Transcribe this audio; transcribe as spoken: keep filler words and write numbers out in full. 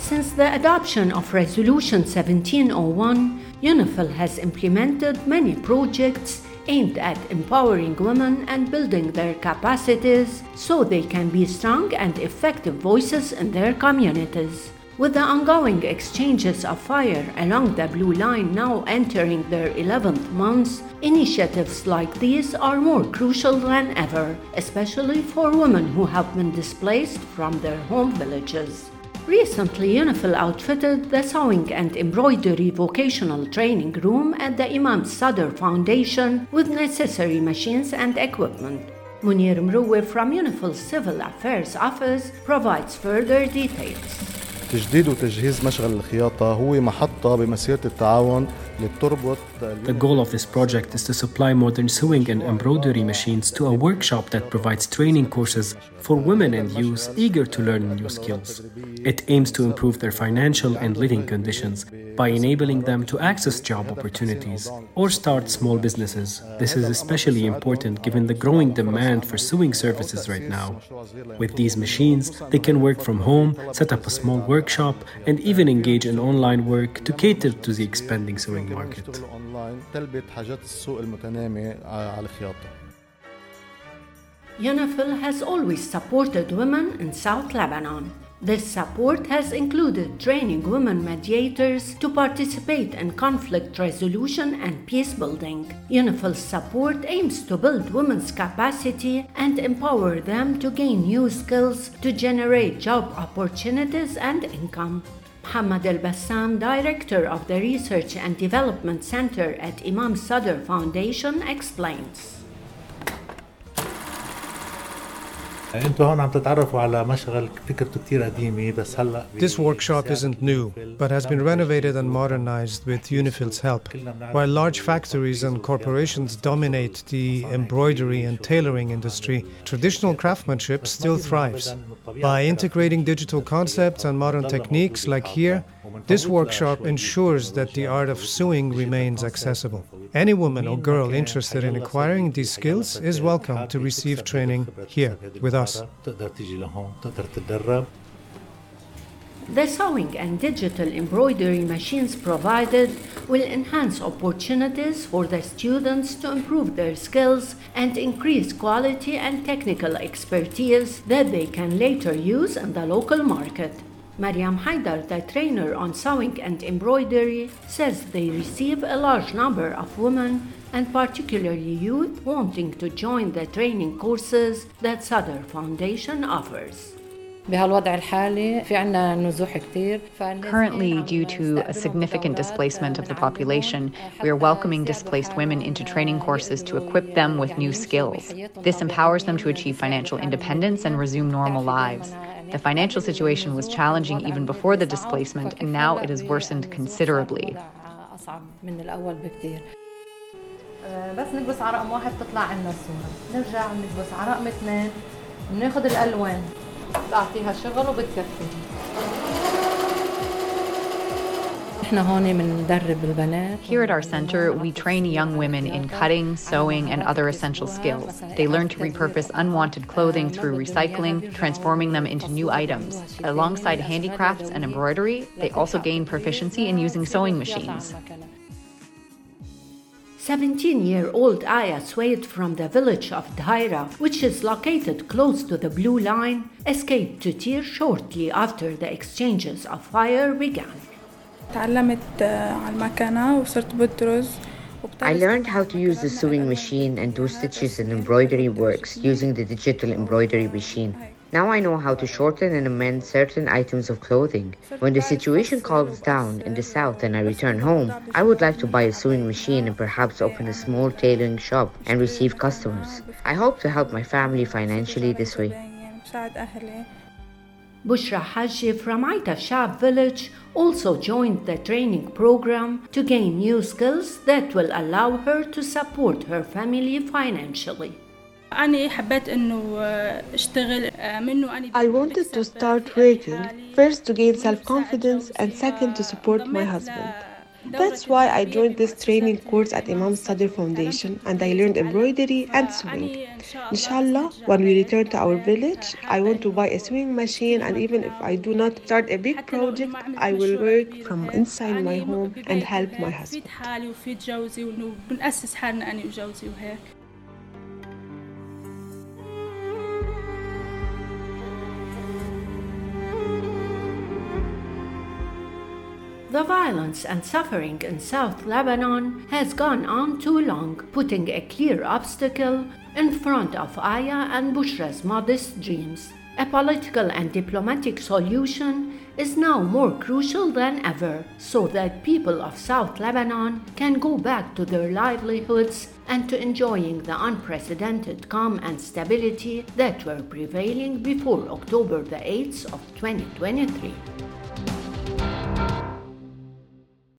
Since the adoption of Resolution seventeen oh one, UNIFIL has implemented many projects aimed at empowering women and building their capacities so they can be strong and effective voices in their communities. With the ongoing exchanges of fire along the Blue Line now entering their eleventh month, initiatives like these are more crucial than ever, especially for women who have been displaced from their home villages. Recently, UNIFIL outfitted the Sewing and Embroidery Vocational Training Room at the Imam Sadr Foundation with necessary machines and equipment. Munir Mrouwe from UNIFIL's Civil Affairs Office provides further details. تجديد وتجهيز مشغل الخياطة هو محطة بمسيرة التعاون اللي بتربط. The goal of this project is to supply modern sewing and embroidery machines to a workshop that provides training courses for women and youth eager to learn new skills. It aims to improve their financial and living conditions by enabling them to access job opportunities or start small businesses. This is especially important given the growing demand for sewing services right now. With these machines, they can work from home, set up a small workshop, and even engage in online work to cater to the expanding sewing market. UNIFIL has always supported women in South Lebanon. This support has included training women mediators to participate in conflict resolution and peace building. UNIFIL's support aims to build women's capacity and empower them to gain new skills to generate job opportunities and income. Mohammed Al-Bassam, director of the Research and Development Center at Imam Sadr Foundation, explains. This workshop isn't new, but has been renovated and modernized with UNIFIL's help. While large factories and corporations dominate the embroidery and tailoring industry, traditional craftsmanship still thrives. By integrating digital concepts and modern techniques like here, this workshop ensures that the art of sewing remains accessible. Any woman or girl interested in acquiring these skills is welcome to receive training here with us. The sewing and digital embroidery machines provided will enhance opportunities for the students to improve their skills and increase quality and technical expertise that they can later use in the local market. Mariam Haidar, the trainer on sewing and embroidery, says they receive a large number of women and particularly youth wanting to join the training courses that Sadr Foundation offers. Currently, due to a significant displacement of the population, we are welcoming displaced women into training courses to equip them with new skills. This empowers them to achieve financial independence and resume normal lives. The financial situation was challenging even before the displacement, and now it has worsened considerably. بس نكبس على رقم واحد تطلع عنا الصورة. نرجع نكبس على رقم اثنين بناخذ الألوان بعطيها شغل وبتكفي. Here at our center, we train young women in cutting, sewing, and other essential skills. They learn to repurpose unwanted clothing through recycling, transforming them into new items. Alongside handicrafts and embroidery, they also gain proficiency in using sewing machines. seventeen-year-old Aya Swade from the village of Dhaira, which is located close to the Blue Line, escaped to Tyre shortly after the exchanges of fire began. I learned how to use the sewing machine and do stitches and embroidery works using the digital embroidery machine. Now I know how to shorten and amend certain items of clothing. When the situation calms down in the south and I return home, I would like to buy a sewing machine and perhaps open a small tailoring shop and receive customers. I hope to help my family financially this way. Bushra Haji from Aita Shab village also joined the training program to gain new skills that will allow her to support her family financially. I wanted to start working, first to gain self-confidence and second to support my husband. That's why I joined this training course at Imam Sadr Foundation, and I learned embroidery and sewing. Inshallah, when we return to our village, I want to buy a sewing machine, and even if I do not start a big project, I will work from inside my home and help my husband. The violence and suffering in South Lebanon has gone on too long, putting a clear obstacle in front of Aya and Bushra's modest dreams. A political and diplomatic solution is now more crucial than ever, so that people of South Lebanon can go back to their livelihoods and to enjoying the unprecedented calm and stability that were prevailing before October the eighth of twenty twenty-three.